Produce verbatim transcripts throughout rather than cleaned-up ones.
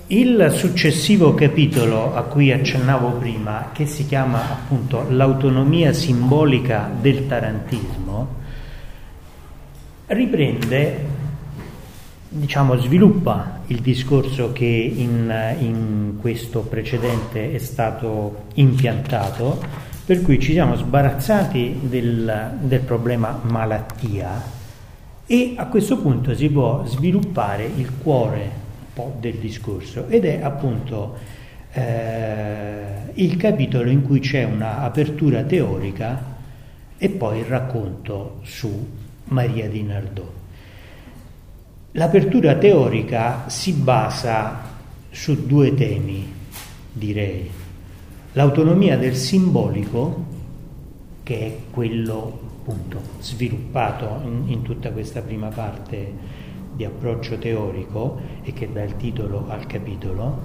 Il successivo capitolo a cui accennavo prima, che si chiama appunto l'autonomia simbolica del tarantismo, riprende, diciamo, sviluppa il discorso che in, in questo precedente è stato impiantato, per cui ci siamo sbarazzati del, del problema malattia e a questo punto si può sviluppare il cuore del discorso, ed è appunto eh, il capitolo in cui c'è una apertura teorica e poi il racconto su Maria di Nardò. L'apertura teorica si basa su due temi, direi: l'autonomia del simbolico, che è quello appunto sviluppato in, in tutta questa prima parte di approccio teorico e che dà il titolo al capitolo,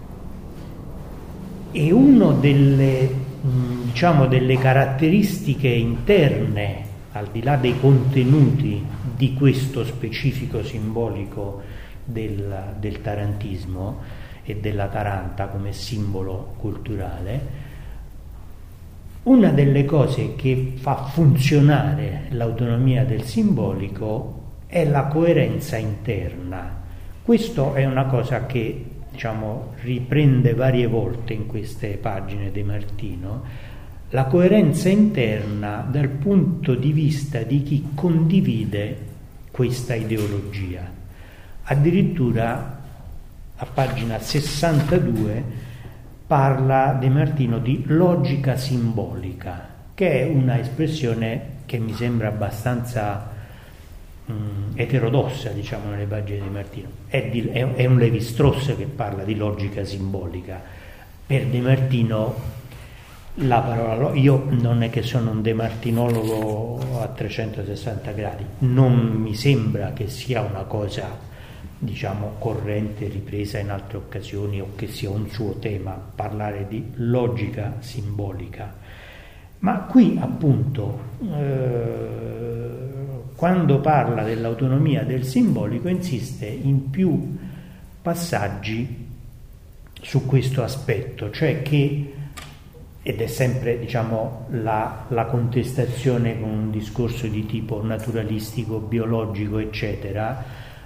e una delle, diciamo, delle caratteristiche interne, al di là dei contenuti di questo specifico simbolico del, del tarantismo e della Taranta come simbolo culturale, una delle cose che fa funzionare l'autonomia del simbolico è la coerenza interna. Questo è una cosa che, diciamo, riprende varie volte in queste pagine di Martino, la coerenza interna dal punto di vista di chi condivide questa ideologia. Addirittura a pagina sessantadue parla De Martino di logica simbolica, che è una espressione che mi sembra abbastanza eterodossa, diciamo, nelle pagine di Martino. È, di, è, è un Levi-Strauss che parla di logica simbolica. Per De Martino la parola, io non è che sono un demartinologo a trecentosessanta gradi, non mi sembra che sia una cosa, diciamo, corrente, ripresa in altre occasioni, o che sia un suo tema parlare di logica simbolica. Ma qui appunto eh, quando parla dell'autonomia del simbolico insiste in più passaggi su questo aspetto, cioè che, ed è sempre, diciamo, la, la contestazione con un discorso di tipo naturalistico, biologico, eccetera,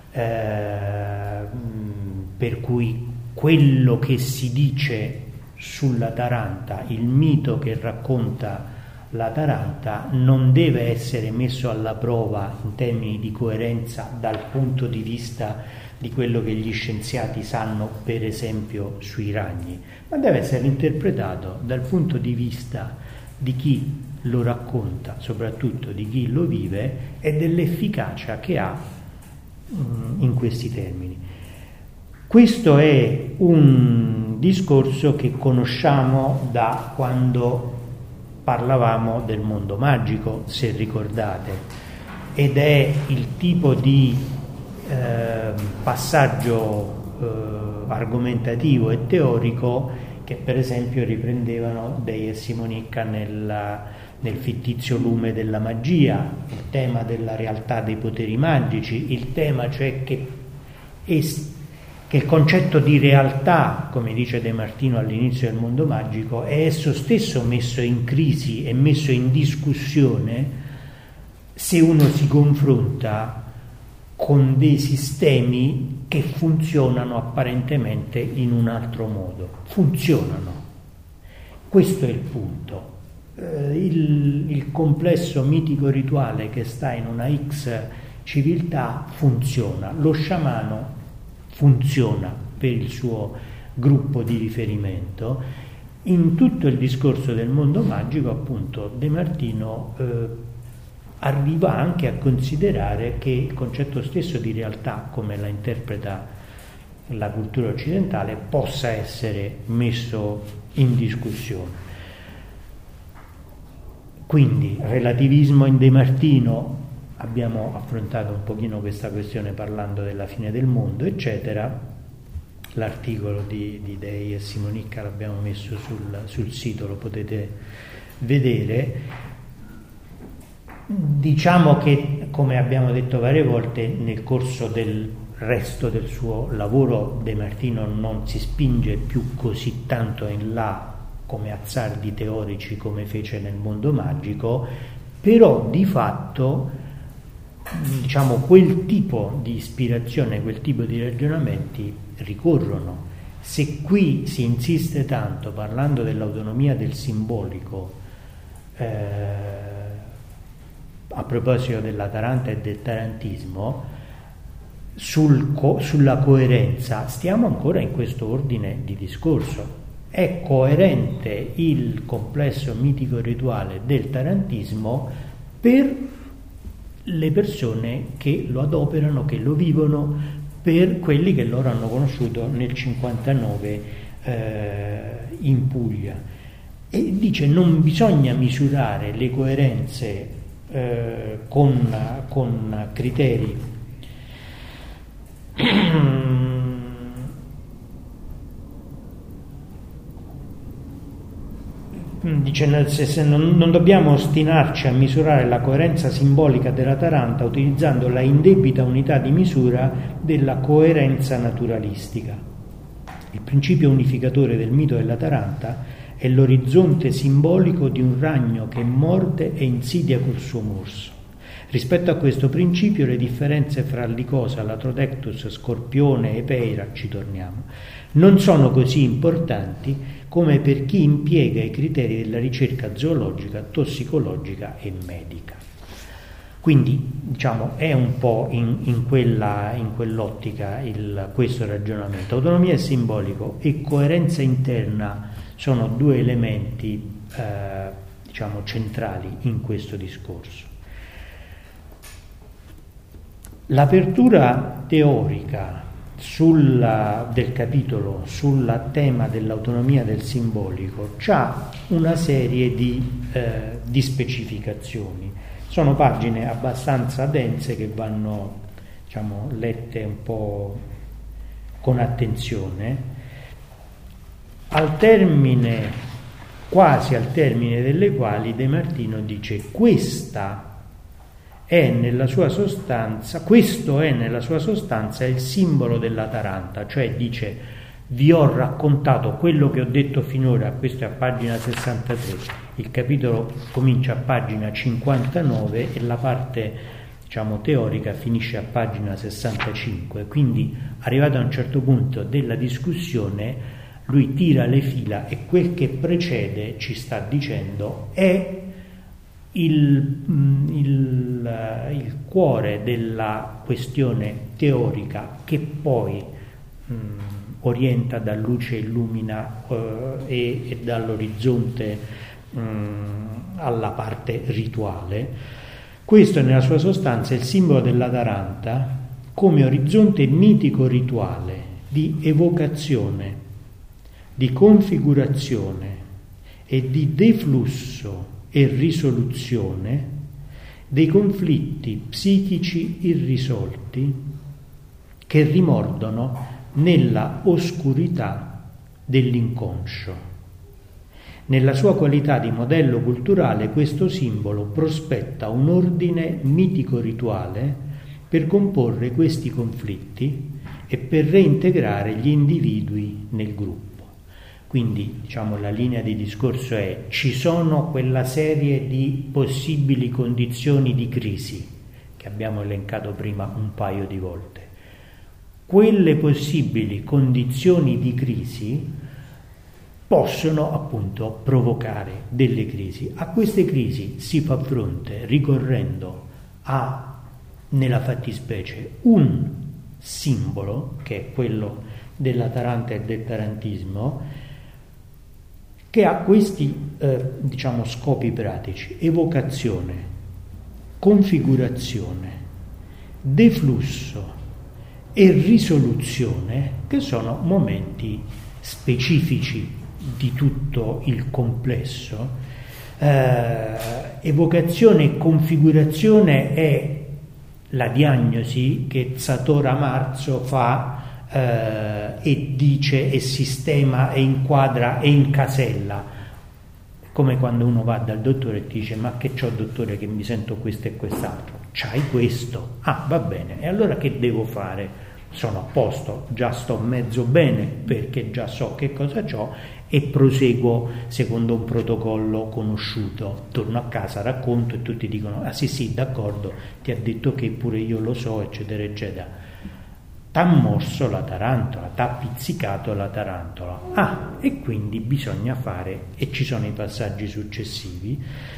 eh, per cui quello che si dice sulla Taranta, il mito che racconta la Taranta, non deve essere messo alla prova in termini di coerenza dal punto di vista di quello che gli scienziati sanno, per esempio, sui ragni, ma deve essere interpretato dal punto di vista di chi lo racconta, soprattutto di chi lo vive, e dell'efficacia che ha mh, in questi termini. Questo è un discorso che conosciamo da quando parlavamo del mondo magico, se ricordate, ed è il tipo di eh, passaggio eh, argomentativo e teorico che per esempio riprendevano Dei e Simonicca nella, nel fittizio lume della magia, il tema della realtà dei poteri magici, il tema cioè che, es, che il concetto di realtà, come dice De Martino all'inizio del mondo magico, è esso stesso messo in crisi e messo in discussione se uno si confronta con dei sistemi che funzionano apparentemente in un altro modo. Funzionano. Questo è il punto. Eh, il, il complesso mitico rituale che sta in una X civiltà funziona. Lo sciamano funziona per il suo gruppo di riferimento. In tutto il discorso del mondo magico, appunto, De Martino eh, arriva anche a considerare che il concetto stesso di realtà, come la interpreta la cultura occidentale, possa essere messo in discussione. Quindi relativismo in De Martino, abbiamo affrontato un pochino questa questione parlando della fine del mondo, eccetera. L'articolo di, di Dei e Simonicca l'abbiamo messo sul, sul sito, lo potete vedere. Diciamo che, come abbiamo detto varie volte nel corso del resto del suo lavoro De Martino non si spinge più così tanto in là come azzardi teorici come fece nel Mondo Magico, però di fatto, diciamo, quel tipo di ispirazione, quel tipo di ragionamenti ricorrono. Se qui si insiste tanto parlando dell'autonomia del simbolico, eh, a proposito dell'Ataranta e del tarantismo, sul co- sulla coerenza stiamo ancora in questo ordine di discorso. È coerente il complesso mitico rituale del tarantismo per le persone che lo adoperano, che lo vivono, per quelli che loro hanno conosciuto nel cinquantanove eh, in Puglia. E dice: non bisogna misurare le coerenze eh, con, con criteri dice se, se non, non dobbiamo ostinarci a misurare la coerenza simbolica dell'Ataranta utilizzando la indebita unità di misura della coerenza naturalistica. Il principio unificatore del mito dell'Ataranta è l'orizzonte simbolico di un ragno che morde e insidia col suo morso. Rispetto a questo principio le differenze fra Lycosa, Latrodectus, Scorpione e Peira, ci torniamo, non sono così importanti come per chi impiega i criteri della ricerca zoologica, tossicologica e medica. Quindi, diciamo, è un po' in, in, quella, in quell'ottica il, questo ragionamento. Autonomia simbolico e coerenza interna sono due elementi eh, diciamo, centrali in questo discorso. L'apertura teorica sulla, del capitolo sul tema dell'autonomia del simbolico c'ha una serie di, eh, di specificazioni. Sono pagine abbastanza dense che vanno, diciamo, lette un po' con attenzione. Al termine, quasi al termine delle quali De Martino dice: questa è nella sua sostanza, questo è nella sua sostanza il simbolo dell'Ataranta, cioè dice: vi ho raccontato quello che ho detto finora, questo è a pagina sessantatré, il capitolo comincia a pagina cinquantanove e la parte, diciamo, teorica finisce a pagina sessantacinque, quindi arrivato a un certo punto della discussione lui tira le fila e quel che precede ci sta dicendo è Il, il, il cuore della questione teorica che poi mh, orienta da luce illumina eh, e, e dall'orizzonte mh, alla parte rituale. Questo è nella sua sostanza il simbolo dell'Ataranta come orizzonte mitico rituale di evocazione, di configurazione e di deflusso e risoluzione dei conflitti psichici irrisolti che rimordono nella oscurità dell'inconscio. Nella sua qualità di modello culturale questo simbolo prospetta un ordine mitico-rituale per comporre questi conflitti e per reintegrare gli individui nel gruppo. Quindi, diciamo, la linea di discorso è: ci sono quella serie di possibili condizioni di crisi che abbiamo elencato prima un paio di volte. Quelle possibili condizioni di crisi possono appunto provocare delle crisi. A queste crisi si fa fronte ricorrendo a, nella fattispecie, un simbolo, che è quello dell'Ataranta e del tarantismo, che ha questi eh, diciamo scopi pratici: evocazione, configurazione, deflusso e risoluzione, che sono momenti specifici di tutto il complesso. Eh, evocazione e configurazione è la diagnosi che Zatora Marzo fa Uh, e dice e sistema e inquadra e incasella, come quando uno va dal dottore e ti dice: ma che c'ho, dottore, che mi sento questo e quest'altro? C'hai questo? Ah, va bene, e allora che devo fare? sono a posto, già sto mezzo bene perché già so che cosa c'ho e proseguo secondo un protocollo conosciuto. Torno a casa, racconto e tutti dicono ah sì sì d'accordo, ti ha detto che pure io lo so, eccetera eccetera. T'ha morso la tarantola, t'ha pizzicato la tarantola. Ah, e quindi bisogna fare, e ci sono i passaggi successivi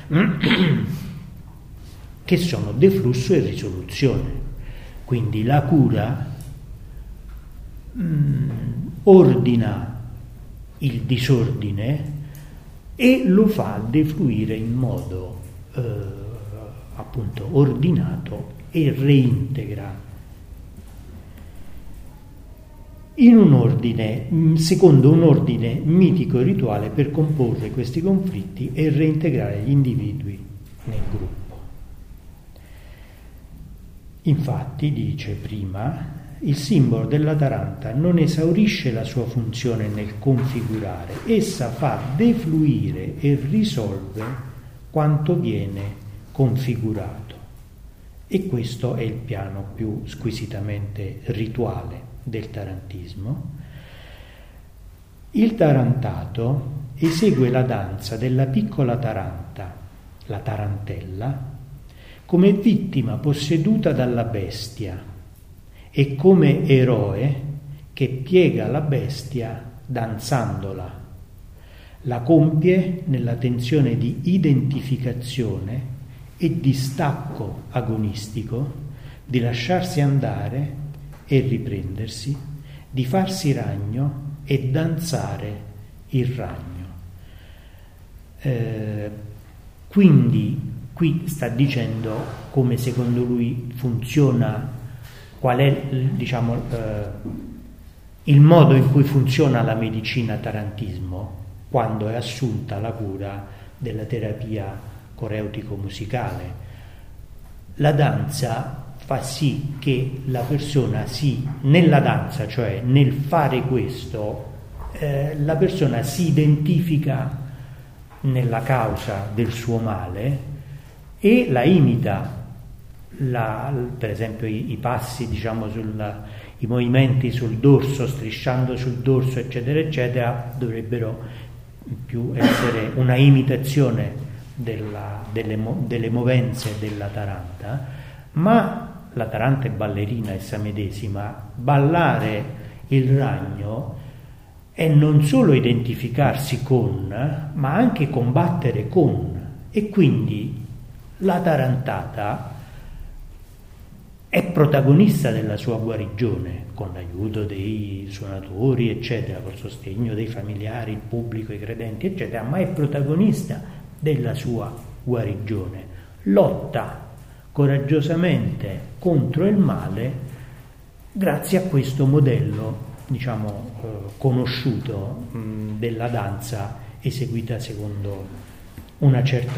che sono deflusso e risoluzione. Quindi la cura mh, ordina il disordine e lo fa defluire in modo eh, appunto ordinato e reintegra in un ordine, secondo un ordine mitico e rituale per comporre questi conflitti e reintegrare gli individui nel gruppo. Infatti, dice prima, il simbolo della taranta non esaurisce la sua funzione nel configurare, essa fa defluire e risolve quanto viene configurato. E questo è il piano più squisitamente rituale del tarantismo. Il tarantato esegue la danza della piccola taranta, la tarantella, come vittima posseduta dalla bestia e come eroe che piega la bestia danzandola. La compie nella tensione di identificazione e di stacco agonistico, di lasciarsi andare e riprendersi, di farsi ragno e danzare il ragno. Eh, quindi qui sta dicendo come secondo lui funziona, qual è diciamo eh, il modo in cui funziona la medicina tarantismo quando è assunta la cura della terapia coreutico-musicale. La danza fa sì che la persona si, nella danza, cioè nel fare questo, eh, la persona si identifica nella causa del suo male e la imita. La, per esempio i, i passi, diciamo, sul, i movimenti sul dorso, strisciando sul dorso, eccetera, eccetera, dovrebbero più essere una imitazione della, delle, delle movenze della taranta, ma la taranta è ballerina essa medesima. Ballare il ragno è non solo identificarsi con, ma anche combattere con, e quindi la tarantata è protagonista della sua guarigione, con l'aiuto dei suonatori, eccetera, col sostegno dei familiari, il pubblico, i credenti, eccetera, ma è protagonista della sua guarigione. Lotta coraggiosamente contro il male grazie a questo modello, diciamo, eh, conosciuto mh, della danza eseguita secondo una certa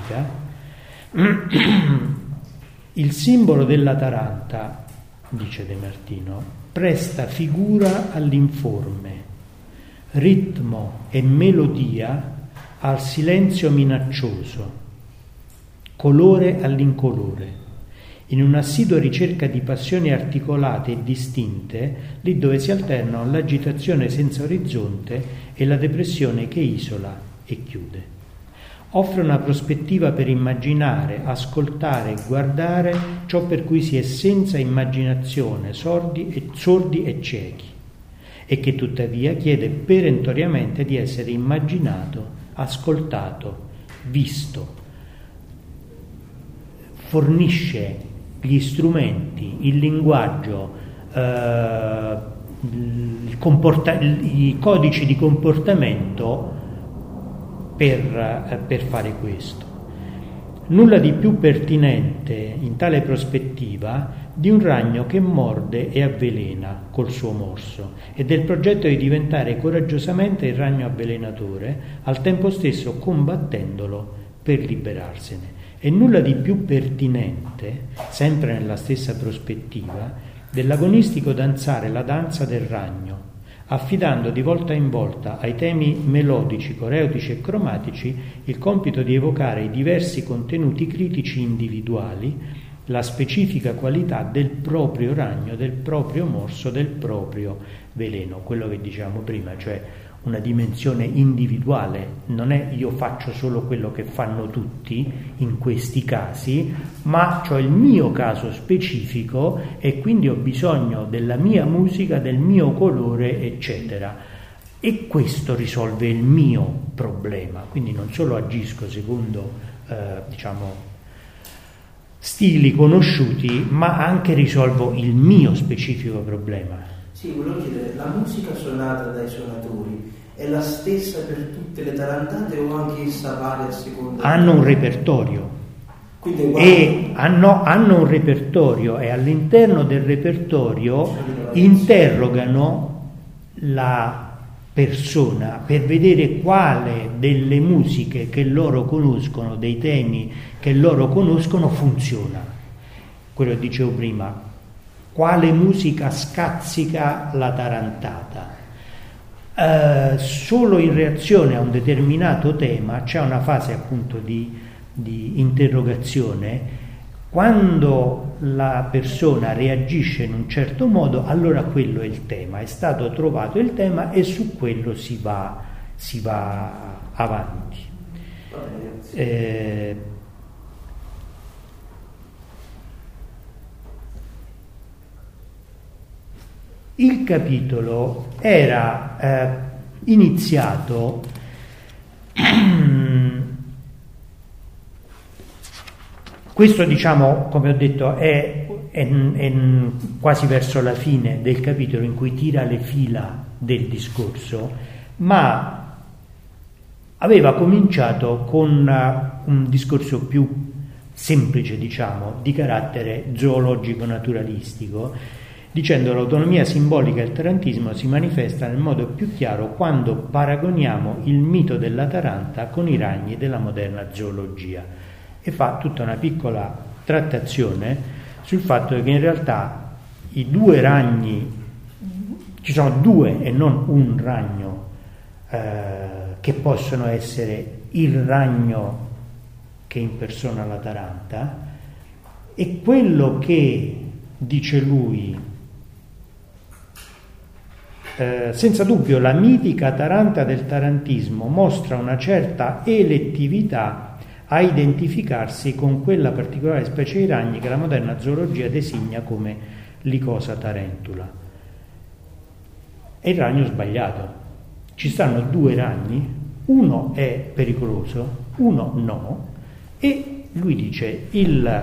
musica. Il simbolo della taranta, dice De Martino, presta figura all'informe, ritmo e melodia al silenzio minaccioso, colore all'incolore, in un'assidua ricerca di passioni articolate e distinte, lì dove si alternano l'agitazione senza orizzonte e la depressione che isola e chiude. Offre una prospettiva per immaginare, ascoltare e guardare ciò per cui si è senza immaginazione, sordi e, sordi e ciechi, e che tuttavia chiede perentoriamente di essere immaginato, ascoltato, visto. Fornisce gli strumenti, il linguaggio, eh, il comporta- i codici di comportamento Per, per fare questo. Nulla di più pertinente in tale prospettiva di un ragno che morde e avvelena col suo morso e del progetto di diventare coraggiosamente il ragno avvelenatore, al tempo stesso combattendolo per liberarsene. E nulla di più pertinente, sempre nella stessa prospettiva, dell'agonistico danzare la danza del ragno, affidando di volta in volta ai temi melodici, coreutici e cromatici il compito di evocare i diversi contenuti critici individuali la specifica qualità del proprio ragno, del proprio morso, del proprio veleno, quello che dicevamo prima, cioè una dimensione individuale. Non è io faccio solo quello che fanno tutti in questi casi, ma ho il mio caso specifico e quindi ho bisogno della mia musica, del mio colore, eccetera. E questo risolve il mio problema, quindi non solo agisco secondo, eh, diciamo, stili conosciuti, ma anche risolvo il mio specifico problema. Sì, volevo chiedere, la musica suonata dai suonatori è la stessa per tutte le tarantate o anche essa varia a seconda? Hanno un repertorio. Quindi e hanno, hanno un repertorio e all'interno del repertorio interrogano la persona per vedere quale delle musiche che loro conoscono, dei temi che loro conoscono, funziona. Quello che dicevo prima, quale musica scazzica la tarantata. Eh, solo in reazione a un determinato tema c'è una fase appunto di, di interrogazione. Quando la persona reagisce in un certo modo, allora quello è il tema, è stato trovato il tema e su quello si va, si va avanti. Eh, il capitolo era eh, iniziato questo, diciamo, come ho detto, è, è, è quasi verso la fine del capitolo in cui tira le fila del discorso, ma aveva cominciato con un discorso più semplice, diciamo, di carattere zoologico-naturalistico, dicendo che l'autonomia simbolica del tarantismo si manifesta nel modo più chiaro quando paragoniamo il mito della taranta con i ragni della moderna zoologia. E fa tutta una piccola trattazione sul fatto che in realtà i due ragni, ci sono due e non un ragno, eh, che possono essere il ragno che impersona la taranta e quello che, dice lui, eh, senza dubbio la mitica taranta del tarantismo mostra una certa elettività a identificarsi con quella particolare specie di ragni che la moderna zoologia designa come Lycosa tarentula. È il ragno sbagliato. Ci stanno due ragni, uno è pericoloso, uno no, e lui dice il,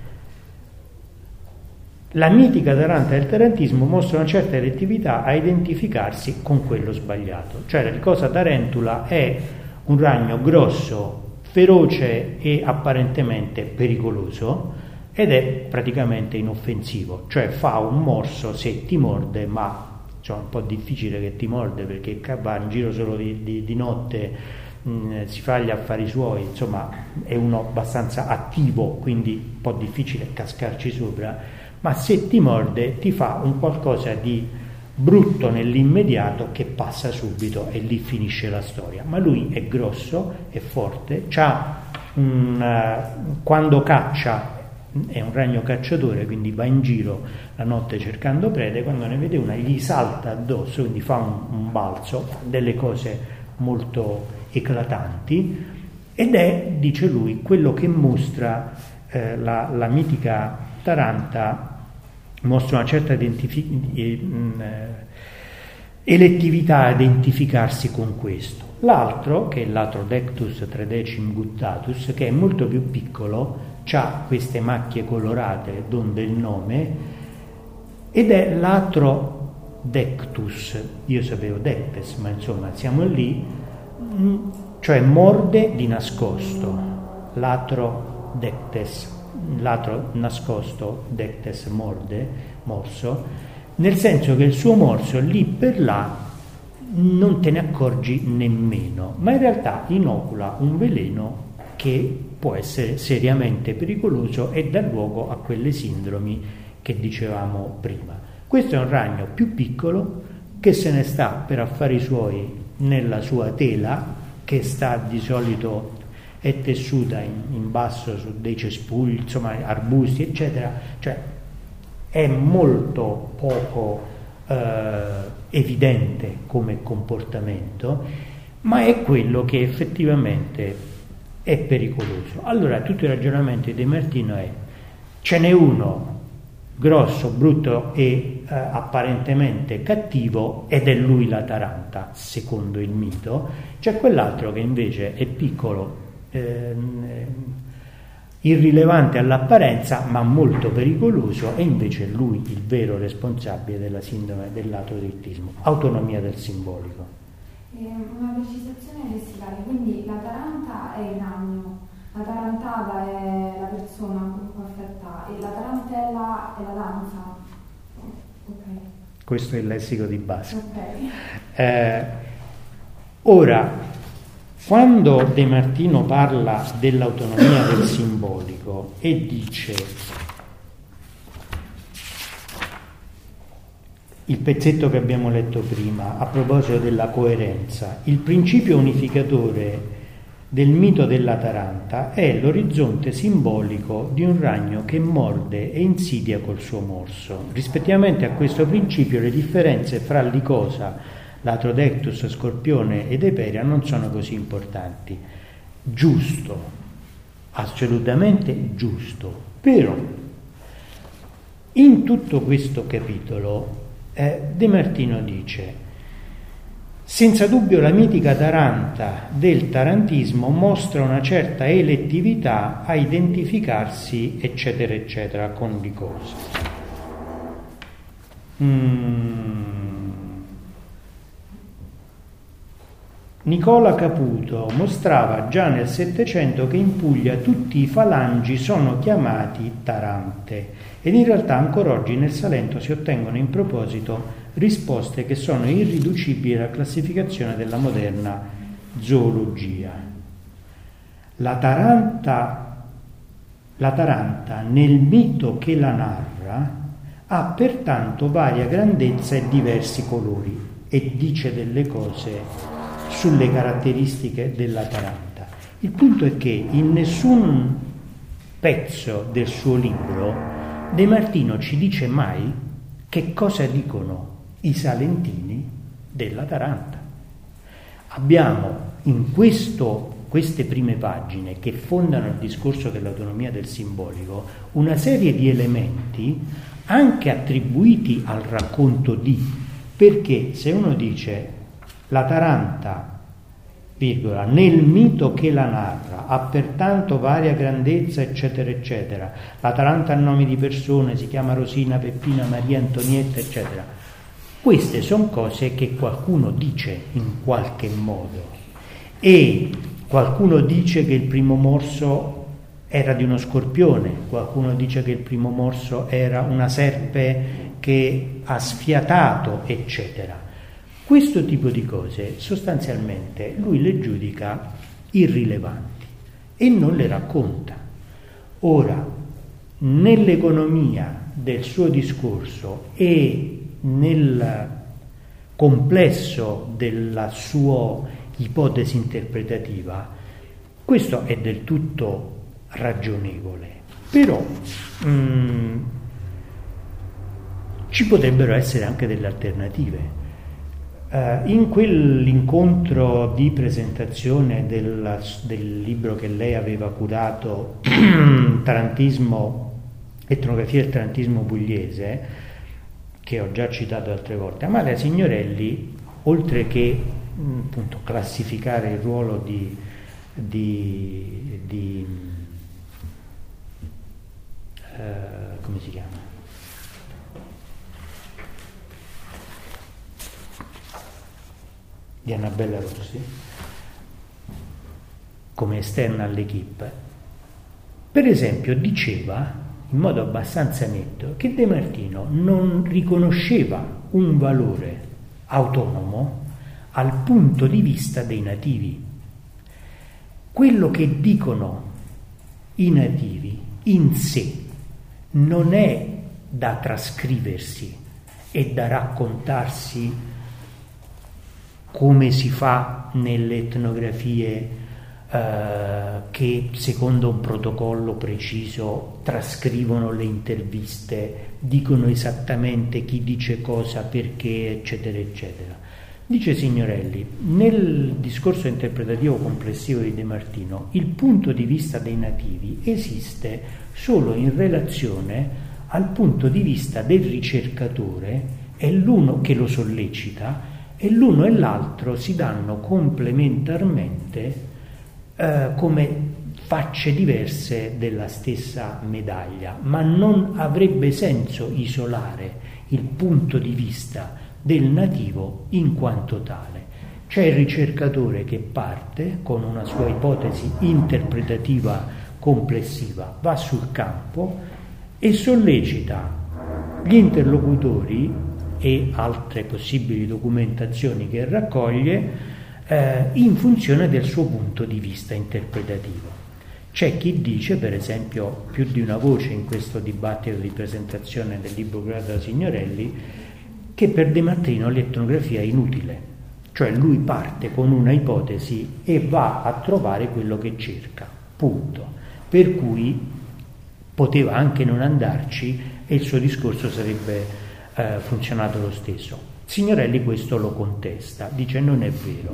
la mitica taranta del tarantismo mostra una certa elettività a identificarsi con quello sbagliato. Cioè la Lycosa tarentula è un ragno grosso, feroce e apparentemente pericoloso ed è praticamente inoffensivo, cioè fa un morso se ti morde, ma cioè, è un po' difficile che ti morde perché va in giro solo di, di, di notte, mh, si fa gli affari suoi, insomma è uno abbastanza attivo, quindi un po' difficile cascarci sopra, ma se ti morde ti fa un qualcosa di brutto nell'immediato che passa subito e lì finisce la storia. Ma lui è grosso, è forte, c'ha un, uh, quando caccia è un ragno cacciatore, quindi va in giro la notte cercando prede, quando ne vede una gli salta addosso, quindi fa un, un balzo, delle cose molto eclatanti, ed è, dice lui, quello che mostra eh, la, la mitica taranta, mostra una certa identifi- eh, elettività a identificarsi con questo. L'altro, che è l'Atrodectus tredecim guttatus, che è molto più piccolo, ha queste macchie colorate, donde il nome, ed è l'Atrodectus, io sapevo dectes, ma insomma siamo lì, cioè morde di nascosto, l'Atrodectes, l'atro nascosto, dectes morde, morso, nel senso che il suo morso lì per là non te ne accorgi nemmeno, ma in realtà inocula un veleno che può essere seriamente pericoloso e dà luogo a quelle sindromi che dicevamo prima. Questo è un ragno più piccolo che se ne sta per affari suoi nella sua tela, che sta di solito è tessuta in, in basso su dei cespugli, insomma arbusti eccetera, cioè è molto poco eh, evidente come comportamento, ma è quello che effettivamente è pericoloso. Allora tutto il ragionamento di De Martino è: ce n'è uno grosso, brutto e eh, apparentemente cattivo, ed è lui la taranta, secondo il mito. C'è quell'altro che invece è piccolo, eh, irrilevante all'apparenza, ma molto pericoloso, e invece è lui il vero responsabile della sindrome dell'autorittismo. Autonomia del simbolico. Eh, una precisazione lessicale, quindi la taranta è il ragno, la tarantata è la persona comunque affetta e la tarantella è la danza. Okay. Questo è il lessico di base. Okay. Eh, ora, quando De Martino parla dell'autonomia del simbolico e dice il pezzetto che abbiamo letto prima a proposito della coerenza, il principio unificatore del mito della taranta è l'orizzonte simbolico di un ragno che morde e insidia col suo morso. Rispettivamente a questo principio le differenze fra l'icosa, l'atrodectus, scorpione ed eperia non sono così importanti. Giusto, assolutamente giusto. Però in tutto questo capitolo eh, De Martino dice: senza dubbio la mitica taranta del tarantismo mostra una certa elettività a identificarsi eccetera eccetera con l'icosa. Mm. Nicola Caputo mostrava già nel Settecento che in Puglia tutti i falangi sono chiamati tarante, ed in realtà ancora oggi nel Salento si ottengono in proposito risposte che sono irriducibili alla classificazione della moderna zoologia. La taranta, la taranta nel mito che la narra ha pertanto varia grandezza e diversi colori, e dice delle cose sulle caratteristiche della taranta. Il punto è che in nessun pezzo del suo libro De Martino ci dice mai che cosa dicono i salentini della taranta. Abbiamo in questo, queste prime pagine che fondano il discorso dell'autonomia del simbolico una serie di elementi anche attribuiti al racconto di, perché se uno dice la taranta, virgola, nel mito che la narra ha pertanto varia grandezza eccetera eccetera, la taranta ha nomi di persone, si chiama Rosina, Peppina, Maria, Antonietta eccetera, queste sono cose che qualcuno dice in qualche modo, e qualcuno dice che il primo morso era di uno scorpione, qualcuno dice che il primo morso era una serpe che ha sfiatato eccetera. Questo tipo di cose sostanzialmente lui le giudica irrilevanti e non le racconta. Ora, nell'economia del suo discorso e nel complesso della sua ipotesi interpretativa, questo è del tutto ragionevole, però mh, ci potrebbero essere anche delle alternative. Uh, in quell'incontro di presentazione del, del libro che lei aveva curato, Tarantismo, etnografia del tarantismo pugliese, che ho già citato altre volte, Amalia Signorelli, oltre che mh, appunto classificare il ruolo di, di, di uh, come si chiama? di Annabella Rossi come esterna all'equipe, per esempio diceva in modo abbastanza netto che De Martino non riconosceva un valore autonomo al punto di vista dei nativi. Quello che dicono i nativi in sé non è da trascriversi e da raccontarsi come si fa nelle etnografie eh, che secondo un protocollo preciso trascrivono le interviste, dicono esattamente chi dice cosa, perché, eccetera, eccetera. Dice Signorelli, nel discorso interpretativo complessivo di De Martino, il punto di vista dei nativi esiste solo in relazione al punto di vista del ricercatore, è l'uno che lo sollecita, e l'uno e l'altro si danno complementarmente eh, come facce diverse della stessa medaglia, ma non avrebbe senso isolare il punto di vista del nativo in quanto tale. C'è il ricercatore che parte con una sua ipotesi interpretativa complessiva, va sul campo e sollecita gli interlocutori e altre possibili documentazioni che raccoglie eh, in funzione del suo punto di vista interpretativo. C'è chi dice, per esempio, più di una voce in questo dibattito di presentazione del libro curato da Signorelli, che per De Martino l'etnografia è inutile, cioè lui parte con una ipotesi e va a trovare quello che cerca, punto. Per cui poteva anche non andarci e il suo discorso sarebbe eh, funzionato lo stesso. Signorelli questo lo contesta, dice non è vero.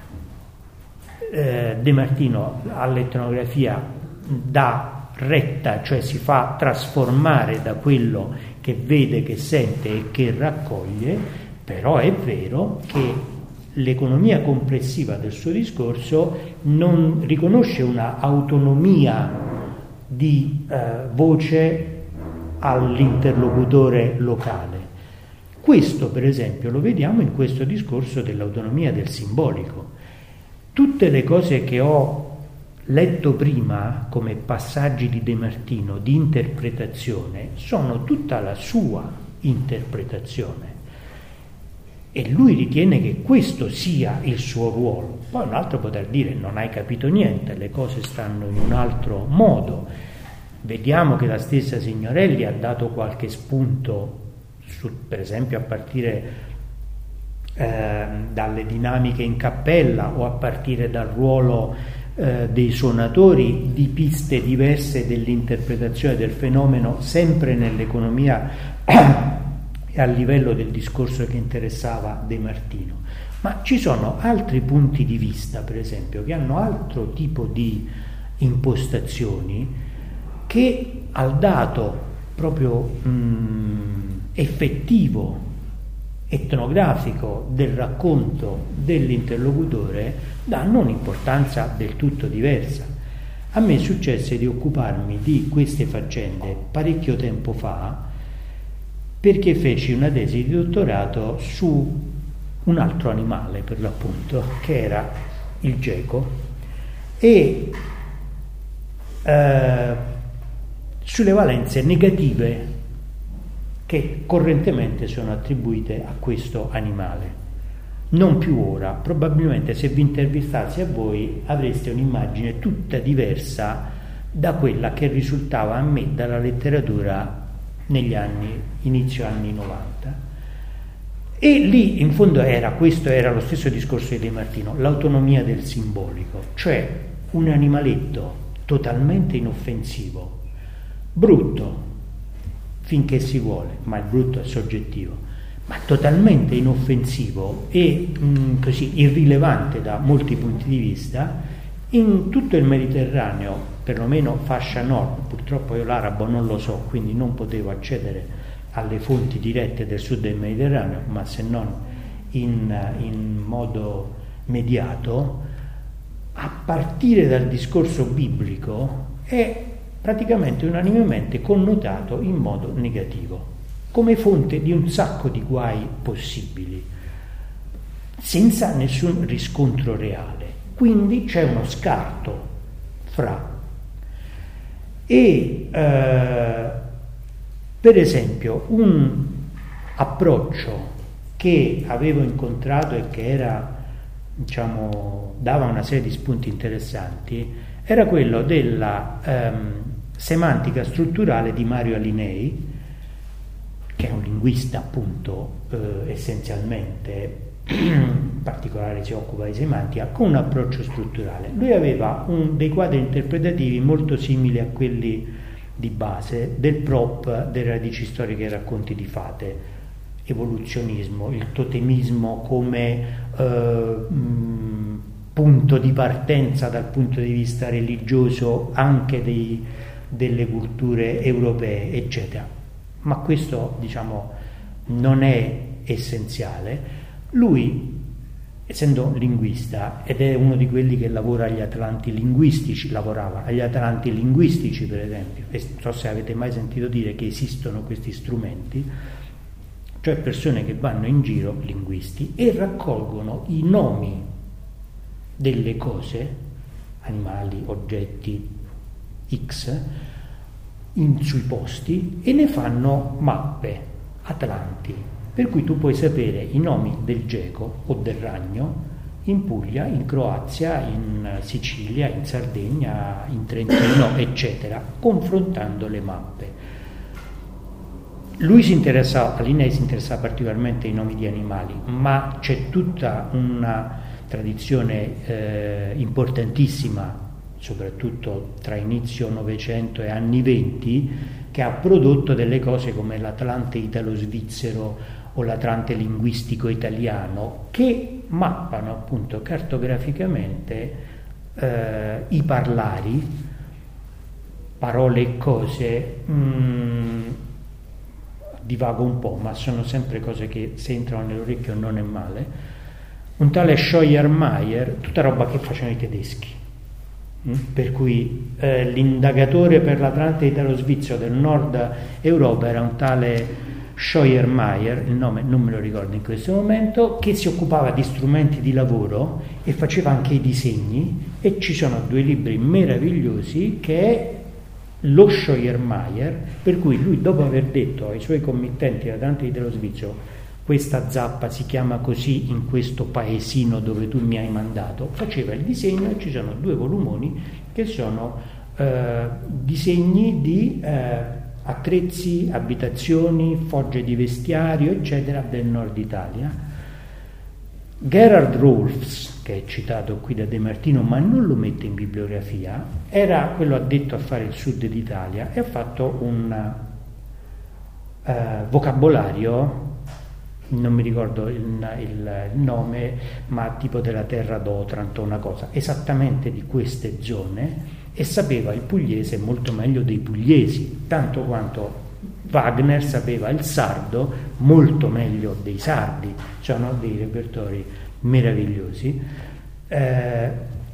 Eh, De Martino all'etnografia dà retta, cioè si fa trasformare da quello che vede, che sente e che raccoglie, però è vero che l'economia complessiva del suo discorso non riconosce una autonomia di eh, voce all'interlocutore locale. Questo, per esempio, lo vediamo in questo discorso dell'autonomia del simbolico. Tutte le cose che ho letto prima come passaggi di De Martino di interpretazione sono tutta la sua interpretazione e lui ritiene che questo sia il suo ruolo. Poi un altro potrà dire non hai capito niente, le cose stanno in un altro modo. Vediamo che la stessa Signorelli ha dato qualche spunto su, per esempio a partire eh, dalle dinamiche in cappella o a partire dal ruolo Eh, dei suonatori, di piste diverse dell'interpretazione del fenomeno, sempre nell'economia e a livello del discorso che interessava De Martino. Ma ci sono altri punti di vista, per esempio, che hanno altro tipo di impostazioni che al dato proprio mh, effettivo etnografico del racconto dell'interlocutore danno un'importanza del tutto diversa. A me successe di occuparmi di queste faccende parecchio tempo fa perché feci una tesi di dottorato su un altro animale, per l'appunto, che era il geco, e eh, sulle valenze negative che correntemente sono attribuite a questo animale. Non più ora, probabilmente se vi intervistassi a voi avreste un'immagine tutta diversa da quella che risultava a me dalla letteratura negli anni, inizio anni novanta. E lì in fondo era, questo era lo stesso discorso di De Martino, l'autonomia del simbolico, cioè un animaletto totalmente inoffensivo, brutto, finché si vuole, ma il brutto è soggettivo, ma totalmente inoffensivo e mh, così irrilevante da molti punti di vista, in tutto il Mediterraneo, perlomeno fascia nord, purtroppo io l'arabo non lo so, quindi non potevo accedere alle fonti dirette del sud del Mediterraneo, ma se non in, in modo mediato, a partire dal discorso biblico è praticamente unanimemente connotato in modo negativo, come fonte di un sacco di guai possibili, senza nessun riscontro reale. Quindi c'è uno scarto fra. E eh, per esempio un approccio che avevo incontrato e che era, diciamo, dava una serie di spunti interessanti, era quello della ehm, semantica strutturale di Mario Alinei, che è un linguista appunto eh, essenzialmente, in particolare si occupa di semantica, con un approccio strutturale. Lui aveva un, dei quadri interpretativi molto simili a quelli di base del prop, delle radici storiche e racconti di fate, evoluzionismo, il totemismo come eh, mh, punto di partenza dal punto di vista religioso anche dei, delle culture europee, eccetera. Ma questo, diciamo, non è essenziale. Lui, essendo linguista, ed è uno di quelli che lavora agli Atlanti linguistici, lavorava agli Atlanti linguistici per esempio, e non so se avete mai sentito dire che esistono questi strumenti, cioè persone che vanno in giro, linguisti, e raccolgono i nomi delle cose, animali, oggetti X, in, sui posti, e ne fanno mappe, Atlanti, per cui tu puoi sapere i nomi del geco o del ragno in Puglia, in Croazia, in Sicilia, in Sardegna, in Trentino, eccetera, confrontando le mappe. Lui si interessava, Linnei si interessava particolarmente ai nomi di animali, ma c'è tutta una tradizione eh, importantissima, soprattutto tra inizio Novecento e anni venti, che ha prodotto delle cose come l'Atlante italo-svizzero o l'Atlante linguistico italiano, che mappano appunto cartograficamente eh, i parlari, parole e cose, mh, divago un po', ma sono sempre cose che se entrano nell'orecchio non è male. Un tale Scheuermeier, tutta roba che facevano i tedeschi, mh? per cui eh, l'indagatore per l'Atlante italo-svizzero del nord Europa era un tale Scheuermeier, il nome non me lo ricordo in questo momento, che si occupava di strumenti di lavoro e faceva anche i disegni, e ci sono due libri meravigliosi che è lo Scheuermeier, per cui lui, dopo aver detto ai suoi committenti dell'Atlante italo-svizzero questa zappa si chiama così in questo paesino dove tu mi hai mandato, faceva il disegno, e ci sono due volumoni che sono eh, disegni di eh, attrezzi, abitazioni, fogge di vestiario, eccetera, del nord Italia. Gerhard Rolfs, che è citato qui da De Martino ma non lo mette in bibliografia, era quello addetto a fare il sud d'Italia e ha fatto un uh, vocabolario, non mi ricordo il, il, il nome, ma tipo della terra d'Otranto, una cosa esattamente di queste zone, e sapeva il pugliese molto meglio dei pugliesi, tanto quanto Wagner sapeva il sardo molto meglio dei sardi. Sono dei repertori meravigliosi, eh,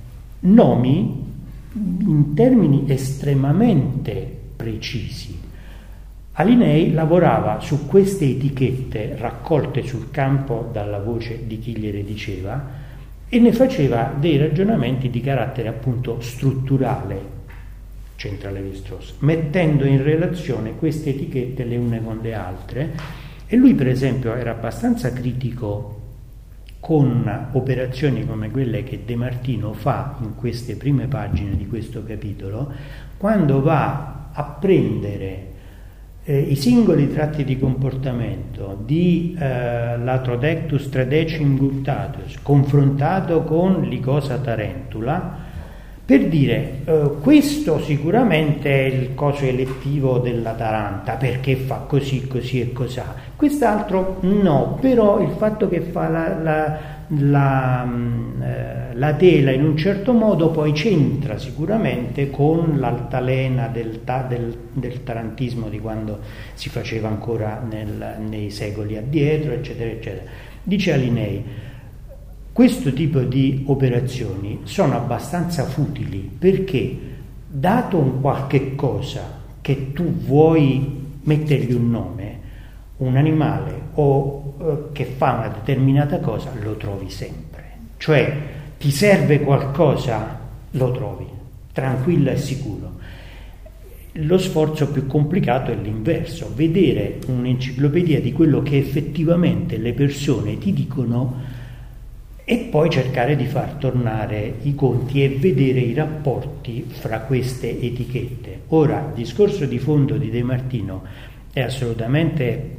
nomi in termini estremamente precisi. Linnei lavorava su queste etichette raccolte sul campo dalla voce di chi gliele diceva, e ne faceva dei ragionamenti di carattere appunto strutturale, c'entra Lévi-Strauss, mettendo in relazione queste etichette le une con le altre. E lui per esempio era abbastanza critico con operazioni come quelle che De Martino fa in queste prime pagine di questo capitolo, quando va a prendere Eh, i singoli tratti di comportamento di eh, l'Atrodectus tredecim guttatus confrontato con l'Icosa tarentula, per dire eh, questo sicuramente è il coso elettivo della taranta perché fa così, così e cosà, quest'altro no, però il fatto che fa la, la, la, eh, la tela in un certo modo poi c'entra sicuramente con l'altalena del, ta, del, del tarantismo di quando si faceva ancora nel, nei secoli addietro, eccetera, eccetera. Dice Linnei: questo tipo di operazioni sono abbastanza futili perché, dato un qualche cosa che tu vuoi mettergli un nome, un animale o eh, che fa una determinata cosa, lo trovi sempre. Cioè, ti serve qualcosa, lo trovi, tranquillo e sicuro. Lo sforzo più complicato è l'inverso, vedere un'enciclopedia di quello che effettivamente le persone ti dicono e poi cercare di far tornare i conti e vedere i rapporti fra queste etichette. Ora, il discorso di fondo di De Martino è assolutamente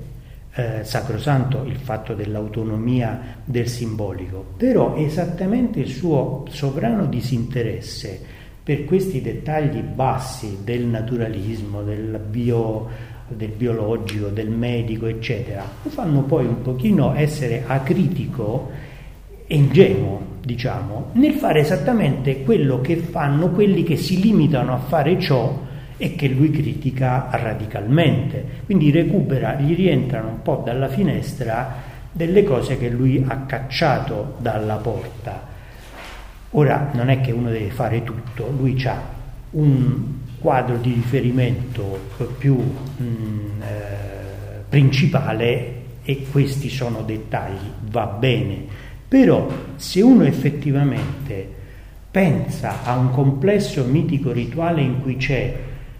eh, sacrosanto il fatto dell'autonomia del simbolico, però esattamente il suo sovrano disinteresse per questi dettagli bassi del naturalismo, del bio, del biologico, del medico, eccetera, lo fanno poi un pochino essere acritico e ingenuo, diciamo, nel fare esattamente quello che fanno quelli che si limitano a fare ciò e che lui critica radicalmente. Quindi recupera, gli rientrano un po' dalla finestra delle cose che lui ha cacciato dalla porta. Ora non è che uno deve fare tutto, lui ha un quadro di riferimento più mh, eh, principale e questi sono dettagli, va bene, però se uno effettivamente pensa a un complesso mitico rituale in cui c'è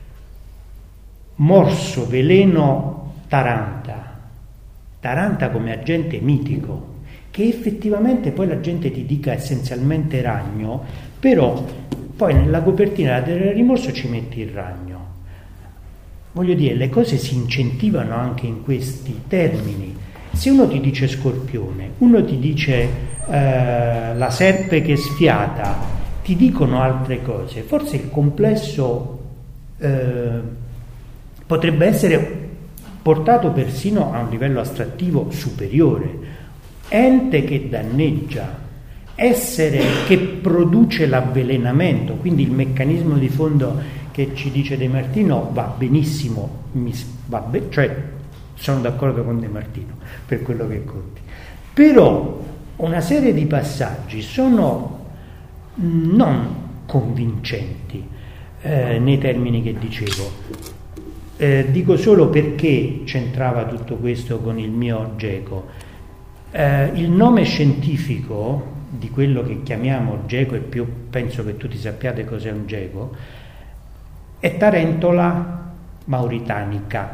morso, veleno, taranta, taranta come agente mitico, che effettivamente poi la gente ti dica essenzialmente ragno, però poi nella copertina del rimorso ci metti il ragno. Voglio dire, le cose si incentivano anche in questi termini. Se uno ti dice scorpione, uno ti dice eh, la serpe che sfiata, ti dicono altre cose. Forse il complesso eh, potrebbe essere portato persino a un livello astrattivo superiore. Ente che danneggia, essere che produce l'avvelenamento, quindi il meccanismo di fondo che ci dice De Martino va benissimo, mi, va be- cioè sono d'accordo con De Martino per quello che conti, però una serie di passaggi sono non convincenti eh, nei termini che dicevo. Eh, dico solo perché c'entrava tutto questo con il mio geco. Eh, il nome scientifico di quello che chiamiamo geco, e più penso che tutti sappiate cos'è un geco, è Tarentola mauritanica,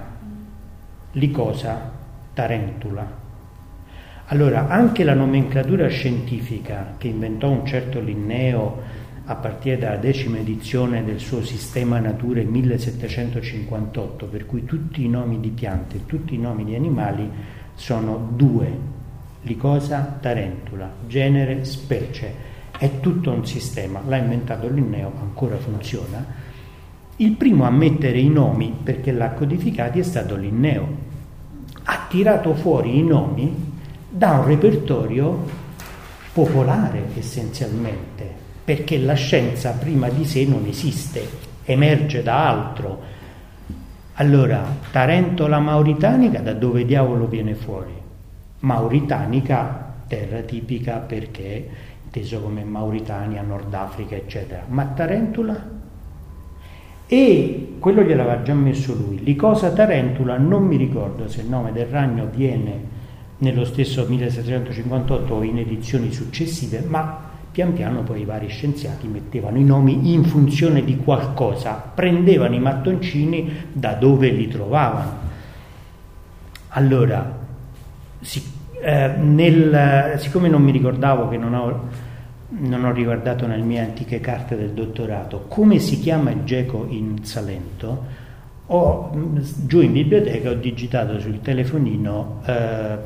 Lycosa tarentula. Allora, anche la nomenclatura scientifica che inventò un certo Linneo a partire dalla decima edizione del suo Sistema Nature millesettecentocinquantotto, per cui tutti i nomi di piante e tutti i nomi di animali sono due, Lycosa tarentula, genere, specie, è tutto un sistema, l'ha inventato Linneo, ancora funziona. Il primo a mettere i nomi, perché l'ha codificati, è stato Linneo. Ha tirato fuori i nomi da un repertorio popolare essenzialmente, perché la scienza prima di sé non esiste, emerge da altro. Allora, tarentola mauritanica da dove diavolo viene fuori? Mauritanica, terra tipica perché inteso come Mauritania, Nord Africa, eccetera. Ma tarentula? E quello gliel'aveva già messo lui. Lycosa tarentula, non mi ricordo se il nome del ragno viene nello stesso millesettecentocinquantotto o in edizioni successive, ma pian piano poi i vari scienziati mettevano i nomi in funzione di qualcosa, prendevano i mattoncini da dove li trovavano. Allora, si, eh, nel, siccome non mi ricordavo, che non ho, non ho riguardato nelle mie antiche carte del dottorato, come si chiama il geco in Salento, ho, giù in biblioteca ho digitato sul telefonino eh,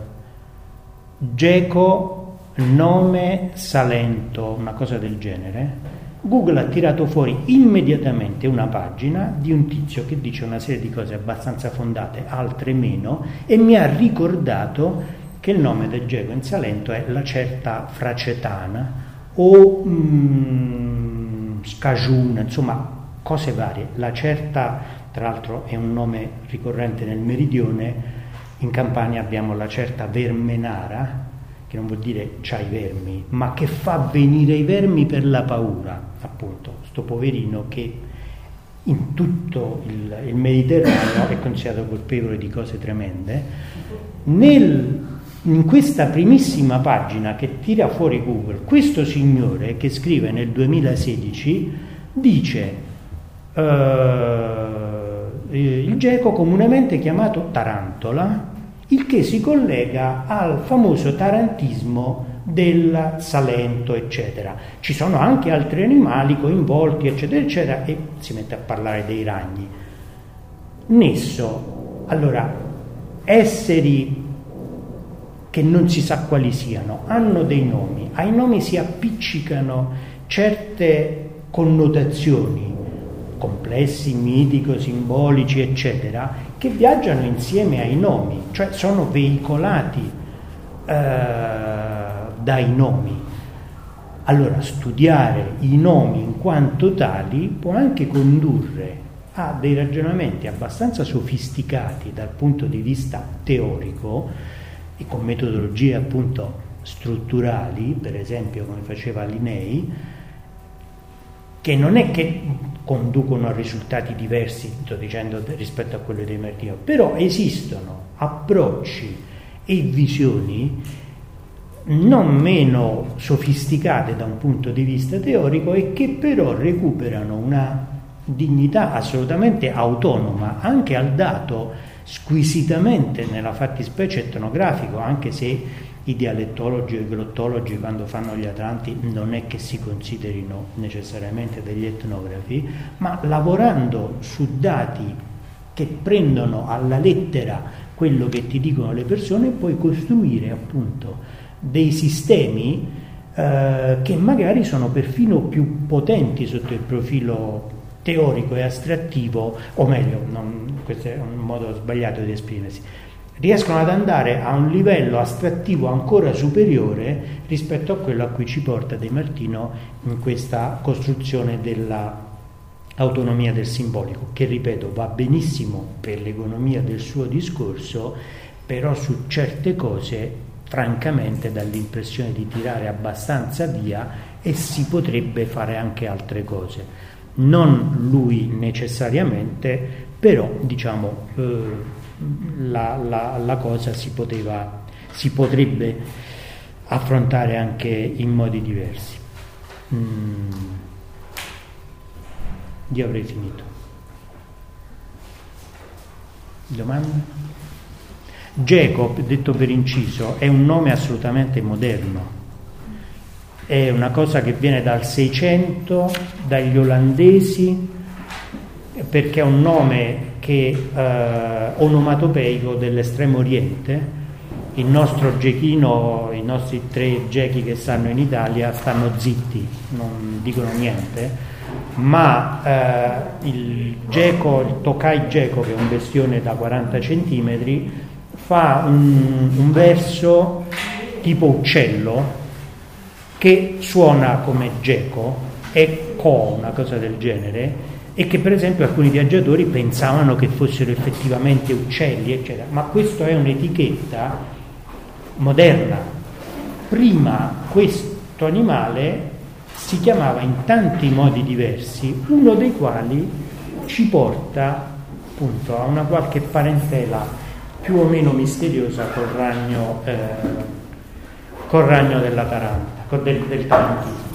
geco nome Salento, una cosa del genere. Google ha tirato fuori immediatamente una pagina di un tizio che dice una serie di cose abbastanza fondate, altre meno, e mi ha ricordato che il nome del geco in Salento è la certa fracetana o mm, scagiun, insomma cose varie. La certa, tra l'altro, è un nome ricorrente nel meridione. In Campania abbiamo la certa vermenara, che non vuol dire c'hai i vermi, ma che fa venire i vermi per la paura, appunto, sto poverino che in tutto il, il Mediterraneo è considerato colpevole di cose tremende. Nel, in questa primissima pagina che tira fuori Google, questo signore che scrive nel duemilasedici dice uh, il geco comunemente chiamato tarantola, il che si collega al famoso tarantismo del Salento, eccetera. Ci sono anche altri animali coinvolti, eccetera, eccetera, e si mette a parlare dei ragni. Nesso, allora, esseri che non si sa quali siano, hanno dei nomi, ai nomi si appiccicano certe connotazioni, complessi, mitico-simbolici, eccetera, che viaggiano insieme ai nomi, cioè sono veicolati eh, dai nomi. Allora, studiare i nomi in quanto tali può anche condurre a dei ragionamenti abbastanza sofisticati dal punto di vista teorico e con metodologie appunto strutturali, per esempio come faceva Linnei, che non è che conducono a risultati diversi, sto dicendo, rispetto a quello dei Martino, però esistono approcci e visioni non meno sofisticate da un punto di vista teorico e che però recuperano una dignità assolutamente autonoma anche al dato squisitamente nella fattispecie etnografico, anche se i dialettologi o i glottologi quando fanno gli atlanti non è che si considerino necessariamente degli etnografi, ma lavorando su dati che prendono alla lettera quello che ti dicono le persone, puoi costruire appunto dei sistemi eh, che magari sono perfino più potenti sotto il profilo teorico e astrattivo, o meglio, non, questo è un modo sbagliato di esprimersi, riescono ad andare a un livello astrattivo ancora superiore rispetto a quello a cui ci porta De Martino in questa costruzione della autonomia del simbolico, che ripeto va benissimo per l'economia del suo discorso, però su certe cose francamente dà l'impressione di tirare abbastanza via e si potrebbe fare anche altre cose, non lui necessariamente, però diciamo eh, la, la, la cosa si poteva, si potrebbe affrontare anche in modi diversi. mm. Io avrei finito. Domande? Jacob, detto per inciso, è un nome assolutamente moderno, è una cosa che viene dal Seicento, dagli olandesi, perché è un nome che eh, onomatopeico dell'estremo oriente. Il nostro gechino, i nostri tre gechi che stanno in Italia stanno zitti, non dicono niente, ma eh, il geco, il Tokai geco, che è un bestione da quaranta centimetri, fa un, un verso tipo uccello che suona come geco, è co, una cosa del genere, e che per esempio alcuni viaggiatori pensavano che fossero effettivamente uccelli, eccetera. Ma questo è un'etichetta moderna. Prima questo animale si chiamava in tanti modi diversi, uno dei quali ci porta appunto a una qualche parentela più o meno misteriosa col ragno, eh, col ragno della Taranta, del, del tarantismo.